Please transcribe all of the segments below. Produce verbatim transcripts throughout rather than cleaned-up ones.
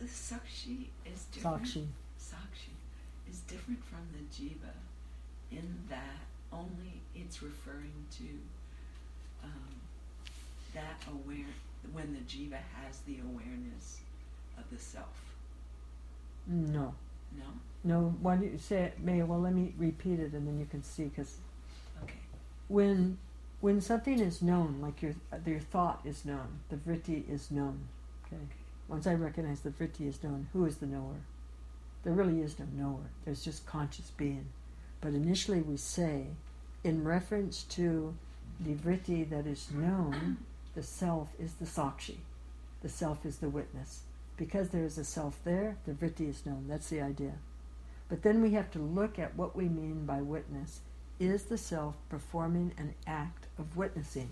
the Sakshi is different. Sakshi. Sakshi is different from the Jiva in that only it's referring to um, that aware when the Jiva has the awareness of the self. No. No? No, why don't you say it, May? Well, let me repeat it and then you can see, because Okay. when when something is known, like your your thought is known, the vritti is known, okay? Once I recognize the vritti is known, who is the knower? There really is no knower. There's just conscious being. But initially we say, in reference to the vritti that is known, the self is the sakshi. The self is the witness. Because there is a self there, the vritti is known. That's the idea. But then we have to look at what we mean by witness. Is the self performing an act of witnessing?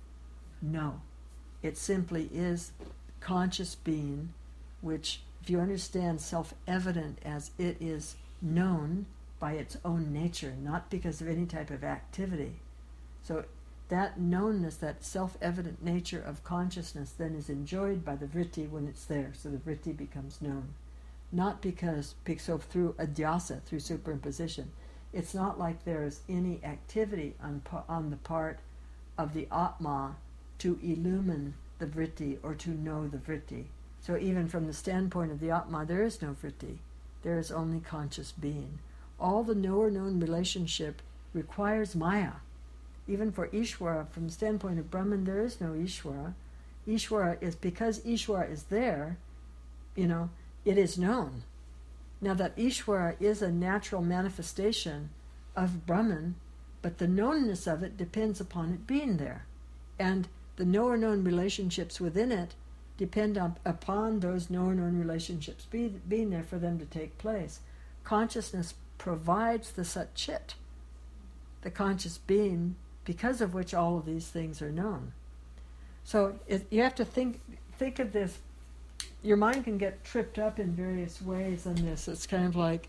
No. It simply is conscious being, which, if you understand self-evident as it is known by its own nature, not because of any type of activity. So that knownness, that self-evident nature of consciousness then is enjoyed by the vritti when it's there, so the vritti becomes known. Not because, so through adhyasa, through superimposition. It's not like there's any activity on, on the part of the Atma to illumine the vritti or to know the vritti. So even from the standpoint of the Atma, there is no vritti. There is only conscious being. All the knower-known relationship requires Maya. Even for Ishvara, from the standpoint of Brahman, there is no Ishvara. Ishvara is, because Ishvara is there, you know, it is known. Now that Ishvara is a natural manifestation of Brahman, but the knownness of it depends upon it being there. And the knower-known relationships within it depend up, upon those knower-known relationships be, being there for them to take place. Consciousness provides the Sat-Chit, the conscious being, because of which all of these things are known. So it, you have to think think of this. Your mind can get tripped up in various ways on this. It's kind of like,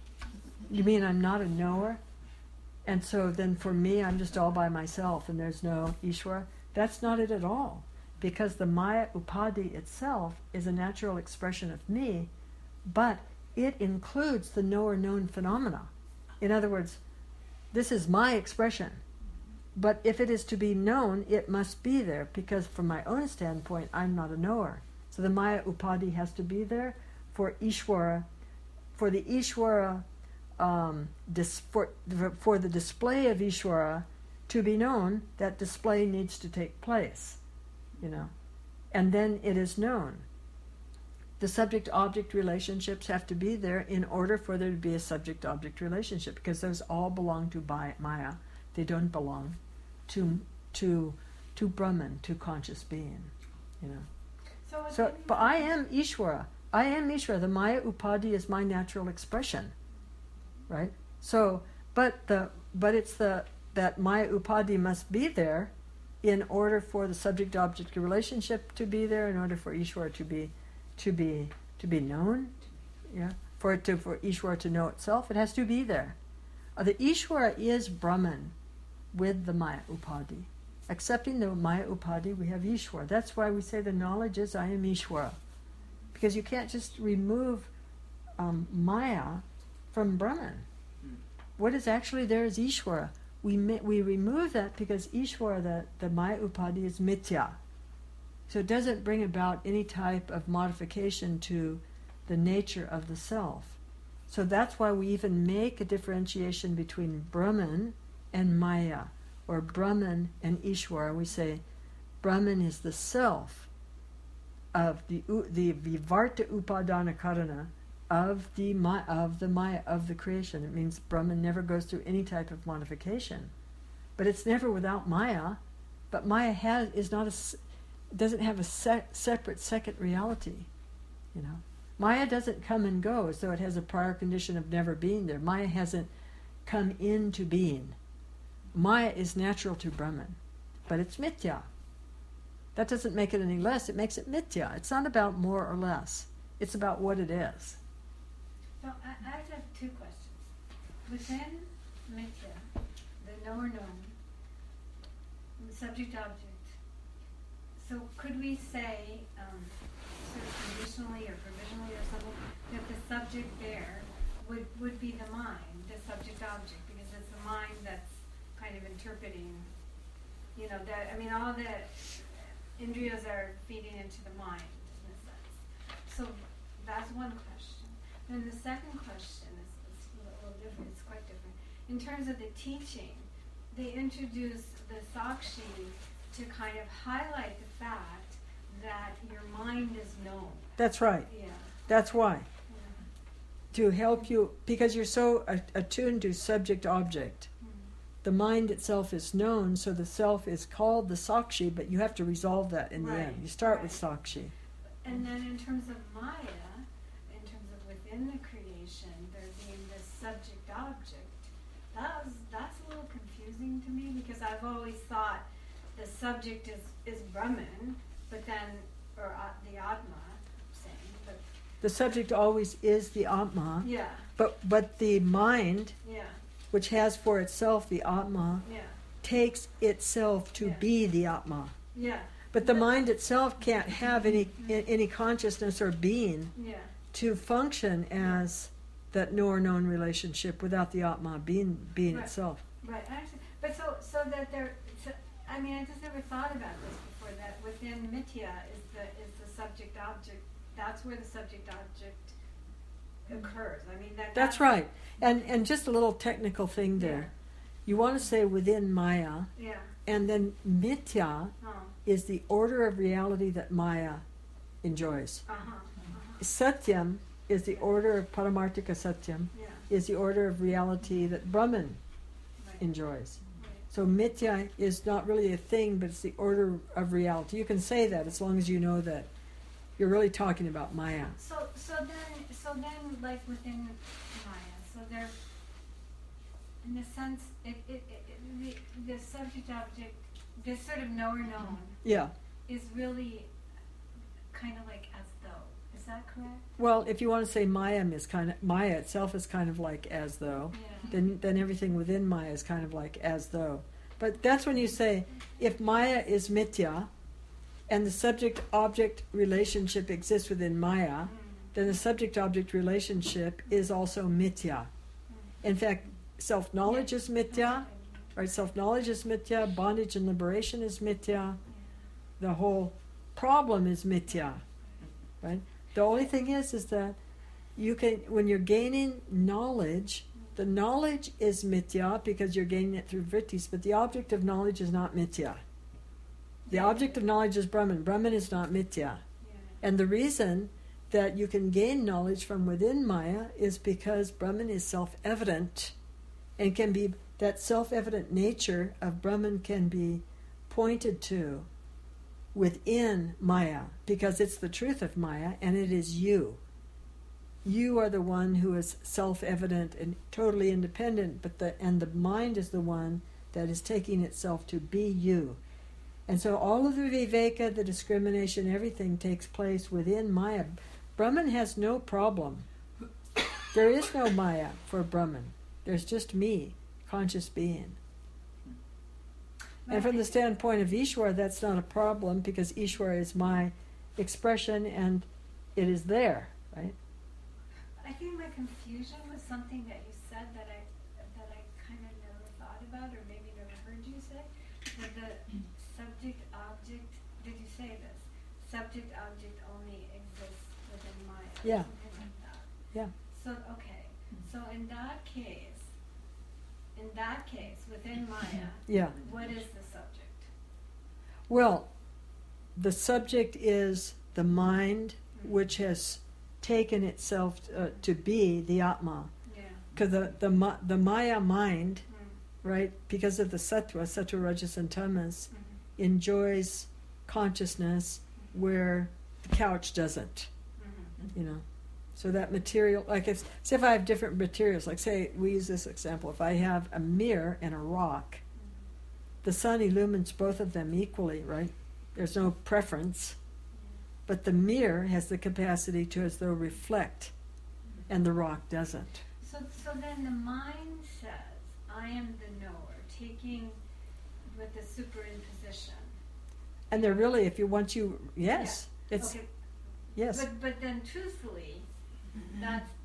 you mean I'm not a knower? And so then for me, I'm just all by myself and there's no Ishvara? That's not it at all. Because the Maya Upadhi itself is a natural expression of me, but it includes the knower-known phenomena. In other words, this is my expression. But if it is to be known, it must be there, because from my own standpoint, I'm not a knower. So the Maya Upadhi has to be there for Ishvara, for the Ishvara, um, dis, for, for the display of Ishvara to be known, that display needs to take place, you know. And then it is known. The subject-object relationships have to be there in order for there to be a subject-object relationship, because those all belong to Maya. They don't belong to to to Brahman, to conscious being, you know. So, So, but I am Ishvara. I am Ishvara. The Maya Upadhi is my natural expression, right? So, but the but it's the that Maya Upadhi must be there in order for the subject-object relationship to be there, in order for Ishvara to be to be to be known, yeah. For it to for Ishvara to know itself, it has to be there. Uh, the Ishvara is Brahman with the Maya Upadhi. Accepting the Maya Upadhi, we have Ishvara. That's why we say the knowledge is I am Ishvara. Because you can't just remove um, Maya from Brahman. Hmm. What is actually there is Ishvara. We we remove that because Ishvara, the, the Maya Upadhi, is mithya. So it doesn't bring about any type of modification to the nature of the self. So that's why we even make a differentiation between Brahman and Maya, or Brahman and Ishvara. We say Brahman is the self of the the Vivarta Upadana Karana of the of the Maya, of the creation. It means Brahman never goes through any type of modification, but it's never without Maya. But Maya has is not a doesn't have a se- separate second reality, you know. Maya doesn't come and go as though it has a prior condition of never being there. Maya hasn't come into being. Maya is natural to Brahman, but it's mithya. That doesn't make it any less, it makes it mithya. It's not about more or less. It's about what it is. So I, I have two questions. Within mithya, the knower known, the subject object, so could we say, um, sort of conditionally or provisionally, object there would, would be the mind, the subject object, because it's the mind that's kind of interpreting, you know, that, I mean, all the indriyas are feeding into the mind, in a sense. So that's one question. Then the second question is, is a little different, it's quite different. In terms of the teaching, they introduce the sakshi to kind of highlight the fact that your mind is known. That's right. Yeah. That's why. Yeah. To help you, because you're so a- attuned to subject-object. Mm. The mind itself is known, so the self is called the sakshi, but you have to resolve that in the Right, end. You start with right. sakshi. And then in terms of Maya, in terms of within the creation, there being this subject-object, that was, that's a little confusing to me, because I've always thought the subject is, is Brahman, but then, or uh, the Atma, I'm saying, but The subject always is the Atma, yeah, but, but the mind, yeah, which has for itself the Atma, yeah, takes itself to Yeah. be the Atma. yeah, But the mind itself can't have any any consciousness or being yeah, to function as that knower-known relationship without the Atma being being Right. itself. right, I understand. But so, so that there, so, I mean, I just never thought about this before, that within Mithya is the, is the subject-object, that's where the subject-object occurs. I mean, that. That's right. And and just a little technical thing there. You want to say within Maya, Yeah, and then Mithya oh, is the order of reality that Maya enjoys. uh-huh, uh-huh, Satyam is the order of Paramarthika Satyam, yeah, is the order of reality that Brahman right, enjoys. right. So Mithya is not really a thing, but it's the order of reality. You can say that as long as you know that you're really talking about Maya. So, so then, so then, like within Maya, so there, in a sense, it, it, it, it the, the subject-object, this sort of knower-known, Yeah. is really kind of like as though. Is that correct? Well, if you want to say Maya is kind of Maya itself is kind of like as though, Yeah. then then everything within Maya is kind of like as though. But that's when you say if Maya is Mithya, and the subject-object relationship exists within Maya, Mm. then the subject-object relationship is also Mithya. In fact, self-knowledge is Mithya, right? Self-knowledge is Mithya, bondage and liberation is Mithya, the whole problem is Mithya, right? The only thing is, is that you can, when you're gaining knowledge, the knowledge is Mithya because you're gaining it through vrittis, but the object of knowledge is not Mithya. The object of knowledge is Brahman. Brahman is not Mithya. Yeah. And the reason that you can gain knowledge from within Maya is because Brahman is self-evident and can be, that self-evident nature of Brahman can be pointed to within Maya because it's the truth of Maya and it is you. You are the one who is self-evident and totally independent, but the and the mind is the one that is taking itself to be you. And so all of the viveka, the discrimination, everything takes place within Maya. Brahman has no problem. There is no Maya for Brahman. There's just me, conscious being. And from the standpoint of Ishwar, that's not a problem because Ishwar is my expression and it is there, right? I think my confusion was something that you said that I that I kind of never thought about, or maybe never heard you say. That the subject object. Did you say this? Subject object only exists within Maya. Yeah. Something like that. Yeah. So okay. So in that case, in that case, within Maya, Yeah. what is the subject? Well, the subject is the mind which has taken itself uh, to be the Atma. Yeah. Because the, the, ma- the Maya mind, Mm. right, because of the Sattva, Sattva, Rajas, and Tamas, Mm-hmm. enjoys consciousness where the couch doesn't, Mm-hmm. you know. So that material, like if, say if I have different materials, like say we use this example, if I have a mirror and a rock, the sun illumines both of them equally, right? There's no preference. But the mirror has the capacity to as though reflect, and the rock doesn't. So, so then the mind says, I am the knower, taking with the superimposition. And they're really, if you want you, yes, it's Okay. yes, But, but then truthfully, Mhm. that's,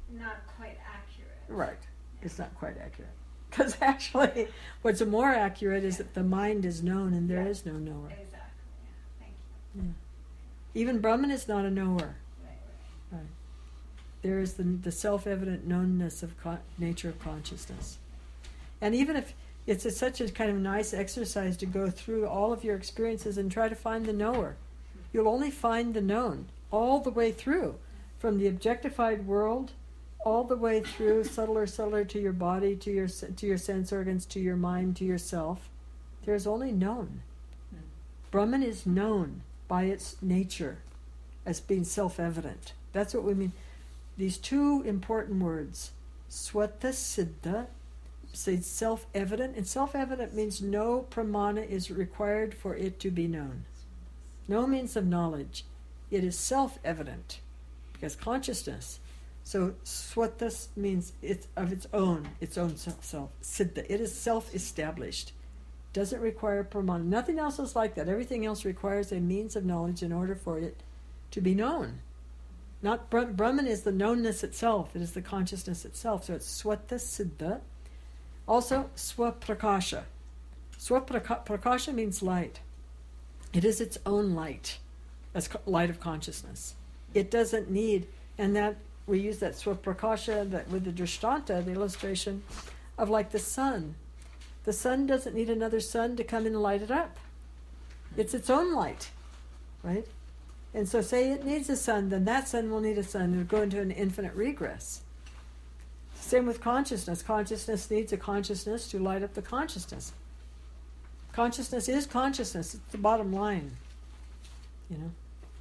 not quite accurate. Right. It's not quite accurate. Because actually, what's more accurate is that the mind is known and there Yeah. is no knower. Exactly. Yeah. Thank you. Yeah. Even Brahman is not a knower. Right. Right. Right. There is the, the self-evident knownness of con- nature of consciousness. And even if it's a, such a kind of nice exercise to go through all of your experiences and try to find the knower, you'll only find the known all the way through, from the objectified world all the way through, subtler, subtler, to your body, to your to your sense organs, to your mind, to yourself. There's only known. Mm. Brahman is known by its nature as being self-evident. That's what we mean. These two important words, swata siddha, say self-evident, and self-evident means no pramana is required for it to be known. No means of knowledge. It is self-evident, because consciousness. So swata means it's of its own, its own self. Siddha. It is self-established. Doesn't require pramana. Nothing else is like that. Everything else requires a means of knowledge in order for it to be known. Not Bra- Brahman is the knownness itself. It is the consciousness itself. So it's swata siddha. Also, swaprakasha. Swaprakasha means light. It is its own light, as co- light of consciousness. It doesn't need, and that we use that swaprakasha that with the drishtanta, the illustration of like the sun. The sun doesn't need another sun to come in and light it up. It's its own light, right? And so say it needs a sun, then that sun will need a sun. It'll go into an infinite regress. Same with consciousness. Consciousness needs a consciousness to light up the consciousness. Consciousness is consciousness. It's the bottom line, you know.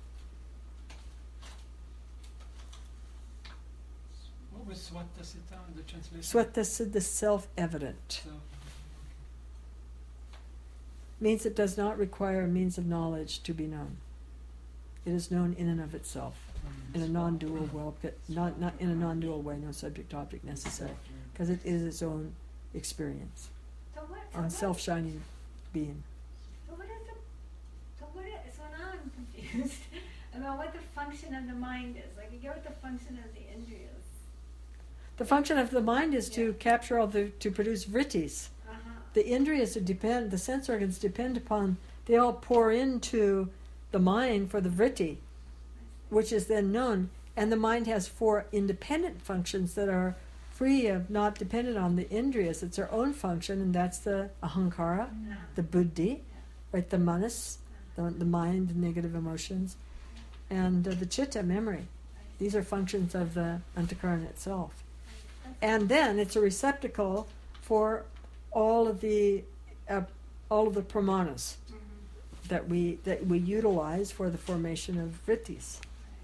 What was Swata Siddha, the translation? Swata siddha, self-evident. So, Means it does not require a means of knowledge to be known. It is known in and of itself, um, in a non-dual well, not not in a non-dual way, no subject-object necessary, because it is its own experience, So what? So on what- self-shining being. So what is the? So what is? So now I'm confused about what the function of the mind is. Like, you get what the function of the indriyas. The function of the mind is to Yeah. capture all the, to produce vrittis. Uh huh. The indriyas are depend, the sense organs depend upon, they all pour into the mind for the vritti, which is then known. And the mind has four independent functions that are free of, not dependent on the indriyas. It's their own function, and that's the ahankara, the buddhi, right, the manas, the, the mind, the negative emotions, and uh, the chitta, memory. These are functions of the antakarana itself. And then it's a receptacle for all of the uh, all of the pramanas Mm-hmm. that we that we utilize for the formation of vrittis.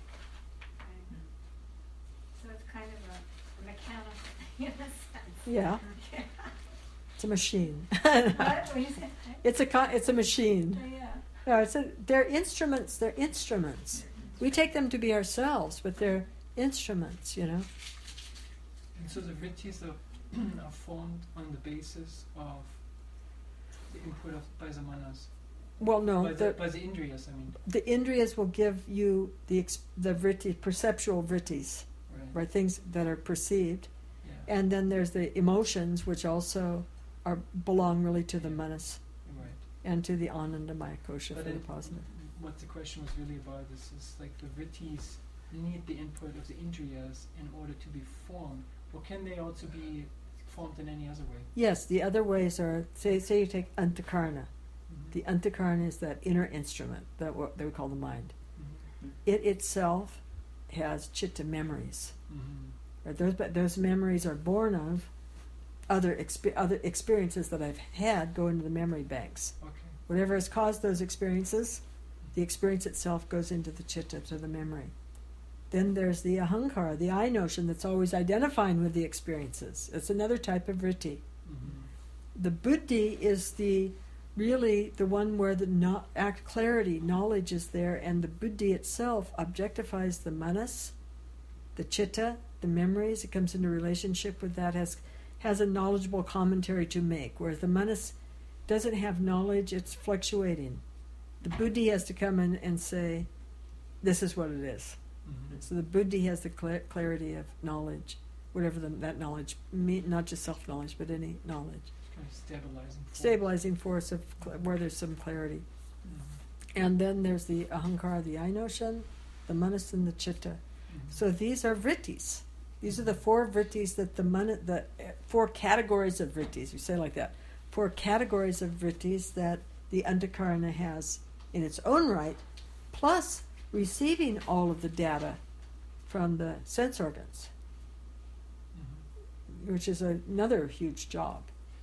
So it's kind of a, a mechanical thing in a sense. Yeah, Yeah. it's a machine. What? What you say? It's a co- it's a machine. Yeah. No, it's a, they're instruments. They're instruments. We take them to be ourselves, but they're instruments. You know. and so the vrittis are, are formed on the basis of the input of by the manas, Well, no, by, the, the by the indriyas, I mean. the indriyas will give you the ex- the vritti, perceptual vrittis, Right. right? Things that are perceived. Yeah. And then there's the emotions, which also are belong really to the manas Right. and to the anandamaya kosha But for the then positive. what the question was really about is, is like the vrittis need the input of the indriyas in order to be formed, or can they also be formed in any other way? Yes, the other ways are, say, say you take antakarana. Mhm. The antakarana is that inner instrument, that what they would call the mind. Mhm. It itself has chitta memories. Mhm. Right? Those, but those memories are born of other expe- other experiences that I've had go into the memory banks. Okay. Whatever has caused those experiences, the experience itself goes into the chitta, to the memory. Then there's the ahankara, the I notion that's always identifying with the experiences. It's another type of vritti. Mhm. The buddhi is the really the one where the no, act clarity, knowledge is there, and the buddhi itself objectifies the manas, the chitta, the memories. It comes into relationship with that, has has a knowledgeable commentary to make, whereas the manas doesn't have knowledge, it's fluctuating. The buddhi has to come in and say, this is what it is. Mhm. So the buddhi has the cla- clarity of knowledge, whatever the, that knowledge, me, not just self-knowledge, but any knowledge. It's kind of stabilizing. force. Stabilizing force of cl- where there's some clarity. Mhm. And then there's the ahankara, the I notion, the manas, and the chitta. Mhm. So these are vrittis. These are the four vrittis that the mana, the uh, four categories of vrittis. You say it like that. Four categories of vrittis that the antakarana has in its own right, plus receiving all of the data from the sense organs, Mhm. which is another huge job.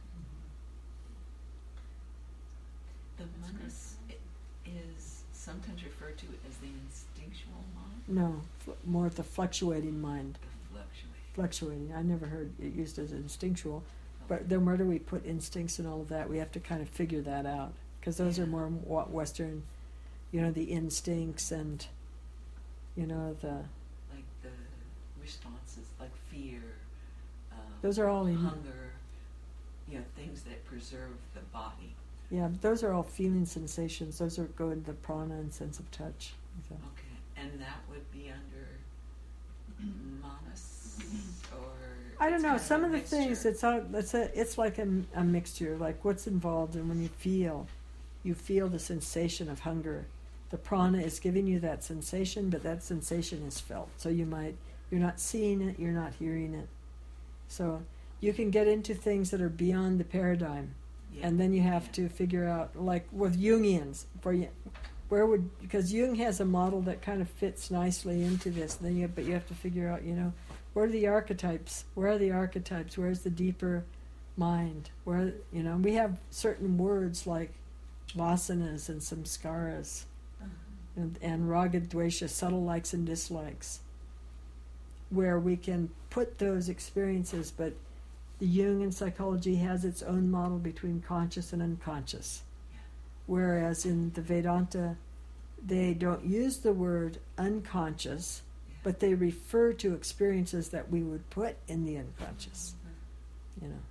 The manas i- is sometimes referred to as the instinctual mind, No, fl- more the fluctuating mind. the fluctuating. Fluctuating. I never heard it used as instinctual. But then where do we put instincts and all of that? We have to kind of figure that out. Because those are more wa- Western, you know, the instincts and, you know, the... Like the responses, like fear, um, Those are all in- hunger, you know, things that preserve the body. Yeah, but those are all feeling sensations. Those are go into the prana and sense of touch. So, Okay, and that would be under manas, or I don't it's know. kind Some a of the mixture? things, it's all, it's a, it's like a, a mixture. Like what's involved, and when you feel, you feel the sensation of hunger. The prana is giving you that sensation, but that sensation is felt. So you might, you're not seeing it, you're not hearing it. So you can get into things that are beyond the paradigm, Yeah. and then you have Yeah. to figure out, like with Jungians, for you, where would, because Jung has a model that kind of fits nicely into this. Then you, but you have to figure out, you know, where are the archetypes? Where are the archetypes? Where's the deeper mind? Where, you know, we have certain words like vasanas and samskaras Uh-huh. and, and raga, dvesha, subtle likes and dislikes, where we can put those experiences, but the Jungian psychology has its own model between conscious and unconscious. Yeah. Whereas in the Vedanta, they don't use the word unconscious, Yeah. but they refer to experiences that we would put in the unconscious, you know,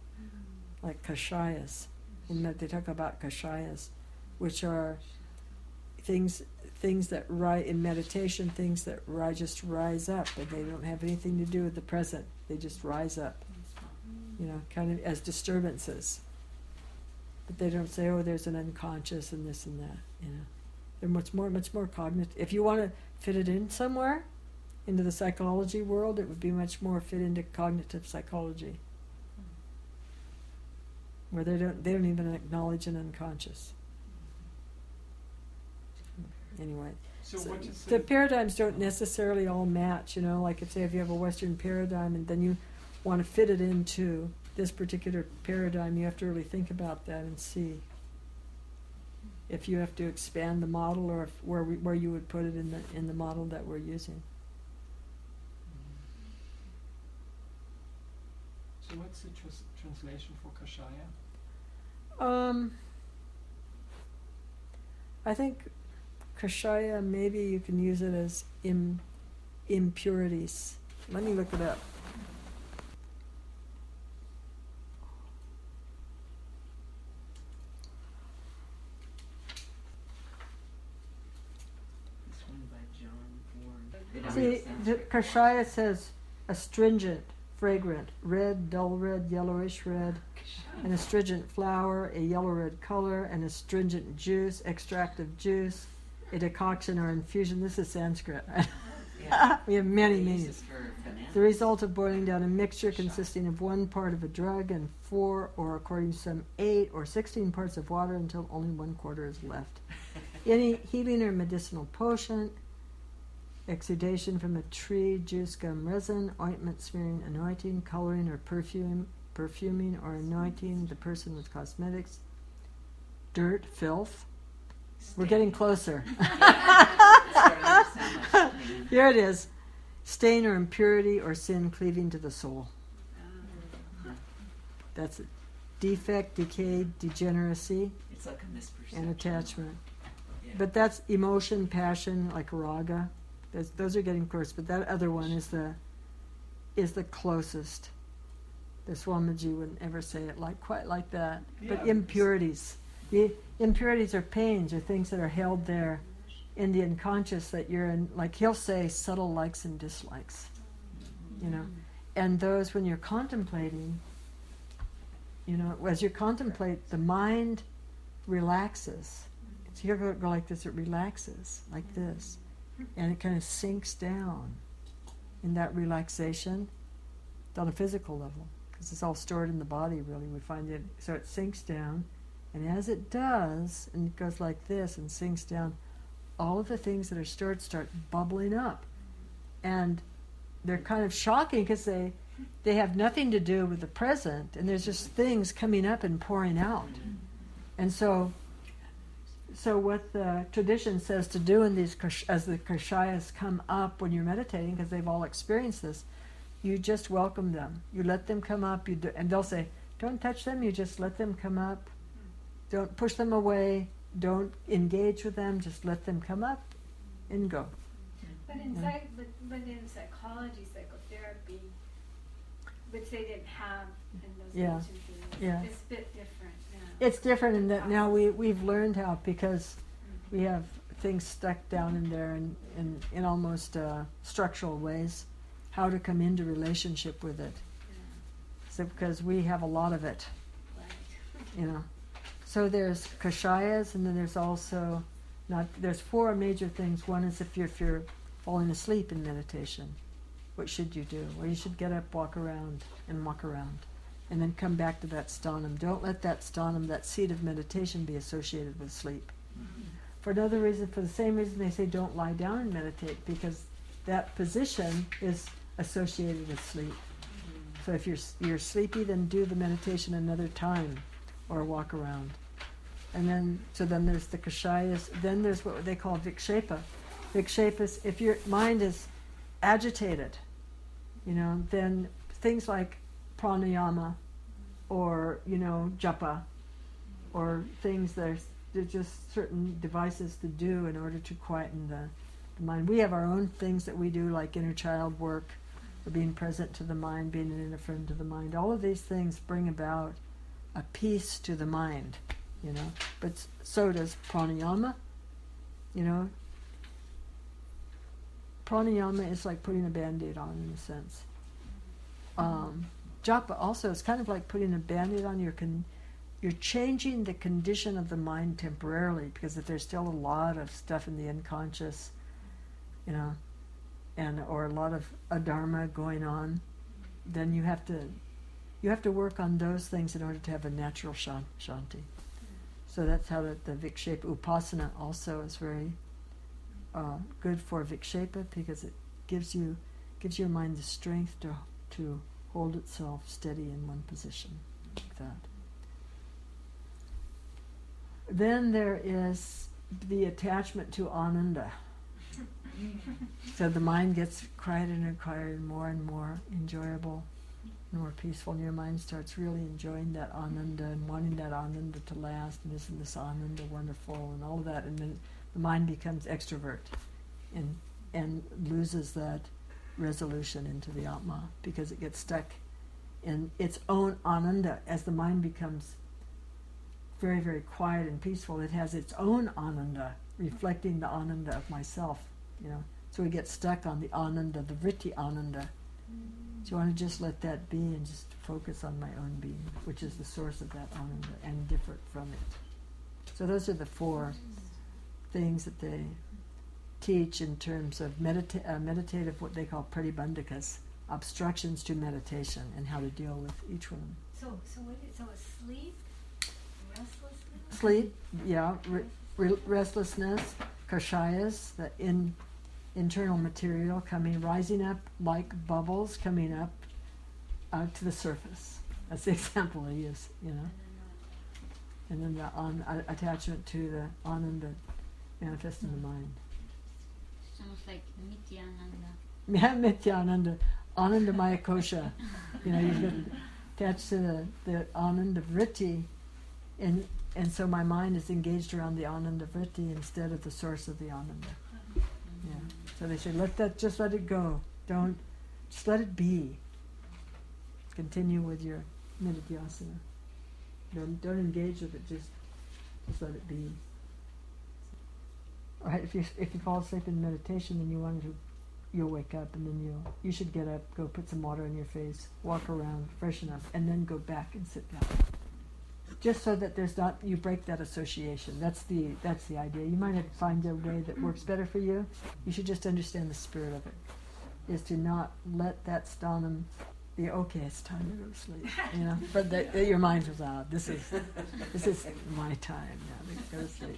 like kashayas. In that they talk about kashayas, which are things things that rise in meditation, things that rise, just rise up, and they don't have anything to do with the present. They just rise up, you know, kind of as disturbances. But they don't say, oh, there's an unconscious and this and that, you know. They're much more, much more cognitive. If you want to fit it in somewhere, into the psychology world, it would be much more fit into cognitive psychology, where they don't, they don't even acknowledge an unconscious. Anyway, So, so what is the paradigms don't necessarily all match, you know, like if say if you have a Western paradigm and then you want to fit it into this particular paradigm, you have to really think about that and see if you have to expand the model or if, where we, where you would put it in the in the model that we're using. So, what's the tras- translation for kashaya? Um, I think kashaya, maybe you can use it as im, impurities. Let me look it up. This one by John Ward. See, the kashaya says astringent, fragrant, red, dull red, yellowish red, an astringent flower, a yellow red color, an astringent juice, extract of juice, a decoction or infusion. This is Sanskrit. Yeah. We have many They use meanings. this for bananas. The result of boiling down a mixture consisting of one part of a drug and four, or according to some, eight or sixteen parts of water until only one quarter is left. Any healing or medicinal potion, exudation from a tree, juice, gum, resin, ointment, smearing, anointing, coloring or perfume, perfuming or anointing the person with cosmetics, dirt, filth. We're getting closer. Here it is. Stain or impurity or sin cleaving to the soul. That's it. Defect, decay, degeneracy, It's like a misperception. and attachment. Yeah. But that's emotion, passion, like raga. Those, those are getting close. But that other one is the is the closest. The Swamiji wouldn't ever say it like quite like that. Yeah, But impurities. The impurities are pains or things that are held there in the unconscious that you're in, like he'll say subtle likes and dislikes, you know, and those when you're contemplating, you know, as you contemplate, the mind relaxes. So you go, go like this, it relaxes like this, and it kind of sinks down in that relaxation on a physical level, because it's all stored in the body, really. We find it, so it sinks down, and as it does, and it goes like this and sinks down, all of the things that are stored start bubbling up, and they're kind of shocking because they they have nothing to do with the present, and there's just things coming up and pouring out. And so so what the tradition says to do in these kash- as the kashayas come up when you're meditating, because they've all experienced this, you just welcome them. You let them come up, you do, and they'll say, don't touch them, you just let them come up. Don't push them away, don't engage with them, just let them come up and go. But in, Yeah. psych, but, but in psychology, psychotherapy, which they didn't have in those Yeah. ancient periods, Yeah. it's a bit different now. It's different in that now we, we've learned how, because we have things stuck down in there in, in, in almost uh, structural ways, how to come into relationship with it. Yeah. So because we have a lot of it, Right. you know. So there's kashayas, and then there's also not. There's four major things. One is if you're if you're falling asleep in meditation, what should you do? Well, you should get up, walk around, and walk around, and then come back to that sthanam. Don't let that sthanam, that seat of meditation, be associated with sleep. Mm-hmm. For another reason, for the same reason they say don't lie down and meditate, because that position is associated with sleep. So if you're you're sleepy, then do the meditation another time, or walk around. And then, so then there's the kashayas. Then there's what they call vikshepa. Vikshepa is if your mind is agitated, you know, then things like pranayama, or you know, japa, or things that are, they're just certain devices to do in order to quieten the, the mind. We have our own things that we do, like inner child work, or being present to the mind, being an inner friend to the mind. All of these things bring about a peace to the mind, you know. But s- so does pranayama, you know. Pranayama is like putting a Band-Aid on, in a sense. Um, japa also is kind of like putting a Band-Aid on. Your con- you're changing the condition of the mind temporarily, because if there's still a lot of stuff in the unconscious, you know, and or a lot of adharma going on, then you have to you have to work on those things in order to have a natural shan- shanti. So that's how the, the vikshepa upasana also is very uh, good for vikshepa, because it gives you gives your mind the strength to to hold itself steady in one position like that. Then there is the attachment to ananda. So the mind gets quieter and quieter, and more and more enjoyable, more peaceful, and your mind starts really enjoying that ananda and wanting that ananda to last, and isn't this ananda wonderful, and all of that, and then the mind becomes extrovert and and loses that resolution into the Atma, because it gets stuck in its own ananda. As the mind becomes very, very quiet and peaceful, it has its own ananda, reflecting the ananda of myself, you know. So we get stuck on the ananda, the vritti ananda. So you want to just let that be and just focus on my own being, which is the source of that ananda, and different from it. So those are the four things that they teach in terms of medita- uh, meditative, what they call pratibandhakas, obstructions to meditation, and how to deal with each one. So, so what is, so it's sleep, restlessness? Sleep, yeah, re- re- restlessness, kashayas, the in, internal material coming, rising up like bubbles, coming up uh, to the surface. That's the example I use, you know. And then the on, uh, attachment to the ananda manifest in the mind. Sounds like Nityananda. Yeah, Nityananda, Anandamaya Kosha. You know, you get attached to the, the Ananda Vritti, and and so my mind is engaged around the Ananda Vritti instead of the source of the Ananda. Yeah. So they say, let that, just let it go. Don't, just let it be. Continue with your Nididhyasana. Don't, don't engage with it, just, just let it be. Right? If you if you fall asleep in meditation, then you want to, you'll wake up, and then you'll you should get up, go put some water on your face, walk around, freshen up, and then go back and sit down. Just so that there's not you break that association. That's the that's the idea. You might have find a way that works better for you. You should just understand the spirit of it. Is to not let that sternum be okay. It's time to go to sleep. You know, but that, that your mind was out. This is this is my time now to go to sleep.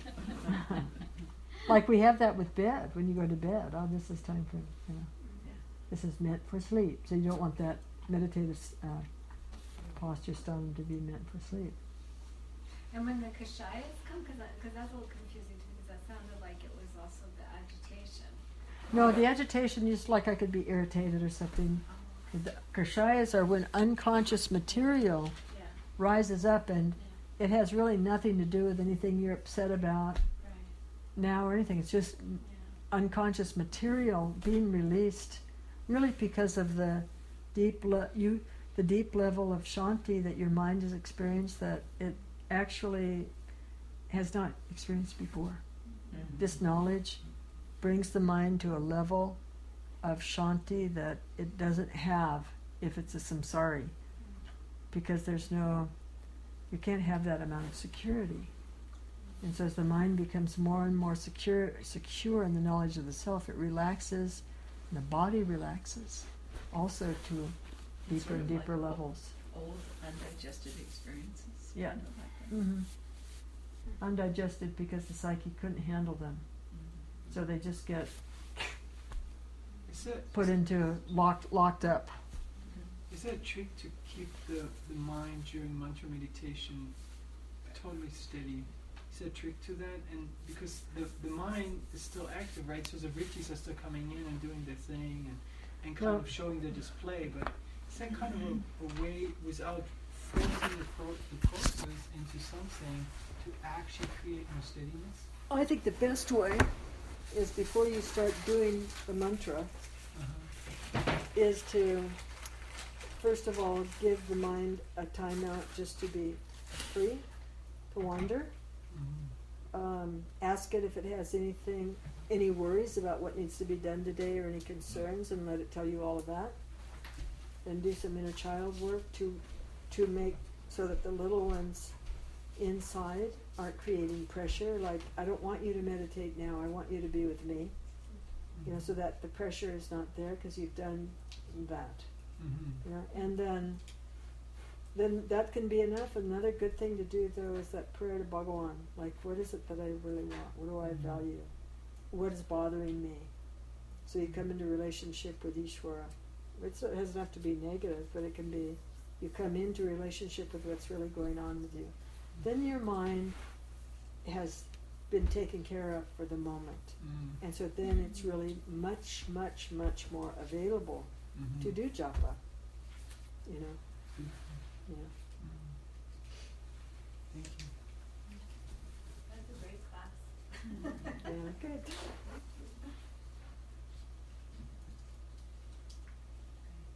Like we have that with bed. When you go to bed, oh, this is time for you know. Yeah. This is meant for sleep. So you don't want that meditative uh, posture sternum to be meant for sleep. And when the kashayas come, because that's a little confusing to me, because that sounded like it was also the agitation. No, the agitation is like I could be irritated or something. Oh, The kashayas are when unconscious material yeah, rises up, and yeah, it has really nothing to do with anything you're upset about right, now or anything. It's just yeah, unconscious material being released, really because of the deep le- you the deep level of shanti that your mind has experienced that it actually has not experienced before. Mhm. This knowledge brings the mind to a level of shanti that it doesn't have if it's a samsari, because there's no, you can't have that amount of security. And so as the mind becomes more and more secure, secure in the knowledge of the self, it relaxes, and the body relaxes, also to It's deeper sort and of deeper like levels. Old undigested experiences. Yeah. Kind of like that. Mm-hmm. Undigested because the psyche couldn't handle them, Mhm. so they just get Is that put into locked locked up. is that a trick to keep the, the mind during mantra meditation totally steady? Is there a trick to that? And because the, the mind is still active, right? So the vrittis are still coming in and doing their thing and, and kind Well- of showing their display, but is that kind of a, a way without forcing the, pro- the process into something to actually create more steadiness? I think the best way is before you start doing the mantra Uh-huh. is to first of all give the mind a timeout just to be free to wander. Mhm. Um, ask it if it has anything, any worries about what needs to be done today or any concerns, and let it tell you all of that. Then do some inner child work to to make so that the little ones inside aren't creating pressure. Like, I don't want you to meditate now. I want you to be with me. You know, so that the pressure is not there because you've done that. Mhm. You know, and then then that can be enough. Another good thing to do though is that prayer to Bhagawan. Like, what is it that I really want? What do I Mhm. value? What is bothering me? So you come into relationship with Ishvara. It's, it doesn't have to be negative, but it can be, you come into relationship with what's really going on with you. Then your mind has been taken care of for the moment. Mhm. And so then it's really much, much, much more available Mhm. to do japa. You know, Beautiful. yeah. Mhm. Thank you. that's a great class. Yeah, good.